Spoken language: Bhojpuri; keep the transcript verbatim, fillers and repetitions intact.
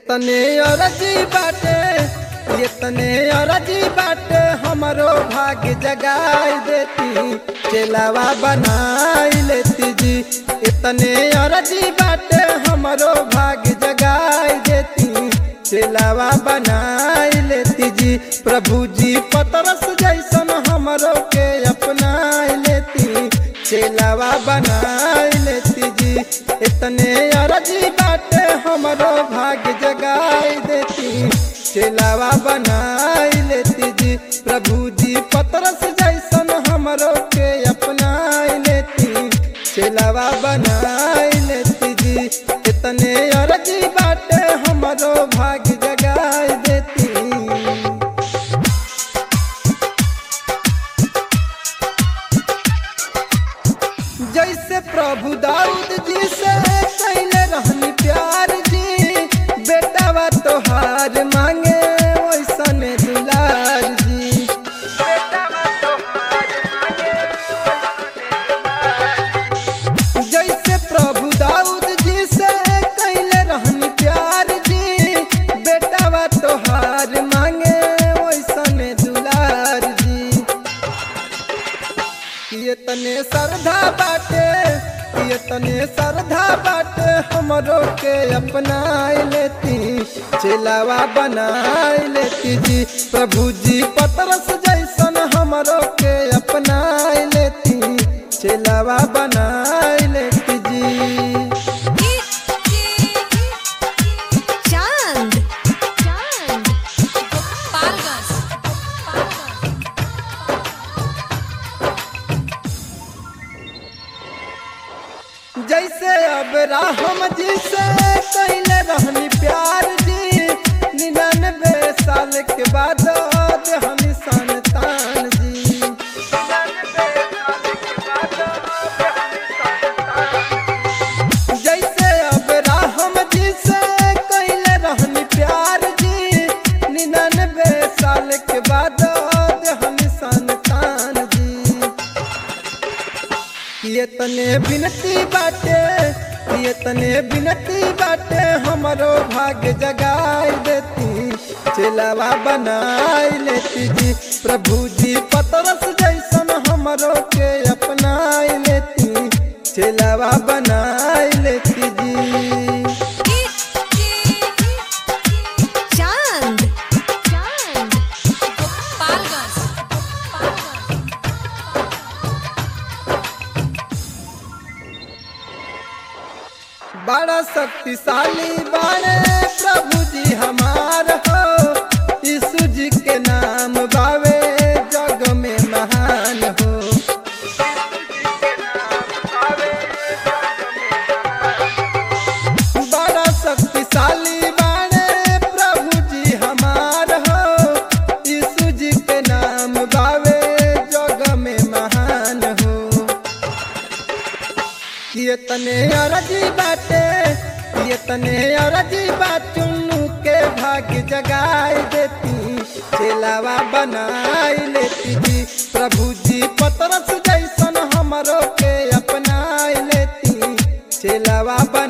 इतने अरजी बाटे इतने अरजी बाटे हमरो भाग्य जगाई देती चेलावा बनाई लेती जी। इतने अरजी बाटे हमरो भाग्य जगाई देती चेलावा बनाई लेती जी। प्रभु जी पतरस जैसन हमरो के अपनाई लेती चेलावा बनाई लेती जी। इतने अरजी बाटे हमरो भाग्य जगाई देती चेलावा बनाई लेती जी। प्रभु जी पतरस जैसन हमरो के अपनाई लेती चेलावा बनाई लेती जी। इतने अरजी बाटे हमरो भाग्य जगाई देती। जैसे प्रभु दाऊद जी से कैले रहनी प्यार जी, बेटावा तोहार मांगे वैसन दुलार जी। जैसे प्रभु दाऊद जी से कैले रहनी प्यार जी, बेटावा तोहार मांगे वैसन दुलार जी। इतने श्रद्धा बाटे इतने श्रद्धा बाटे हमरो के अपनाई लेती चेलावा बनाई लेती जी। प्रभु जी पतरस जैसन हमरो के अपनाई लेती चेलावा बनाई लेती जी। जैसे अब राम जी से कैले रहनी प्यार जी, निन्यानवे साल के बाद देहनी संतान जी। जैसे अब राम जी से कैले रहनी प्यार जी, निन्यानवे साल के बाद देहनी संतान जी। इतने बिनती बाटे इतने बिनती बाटे हमरो भाग्य जगाई देती चेलावा बनाई लेती जी। प्रभु जी पतरस जैसन हमरो के अपनाई लेती चेलावा बनाई लेती जी। बड़ा शक्तिशाली बारे प्रभु जी हमार हो, यीशु जी के नाम बावे जग में महान हो। बड़ा शक्तिशाली बारे प्रभु जी हमार हो, यीशु जी के नाम बावे जग में महान हो। इतने अरजी बाटे इतने अरजी बात चुन्नू के भाग्य जगाई देती चेलावा बनाई लेती जी। प्रभु जी पतरस जैसन हमरो के अपनाई लेती चेलावा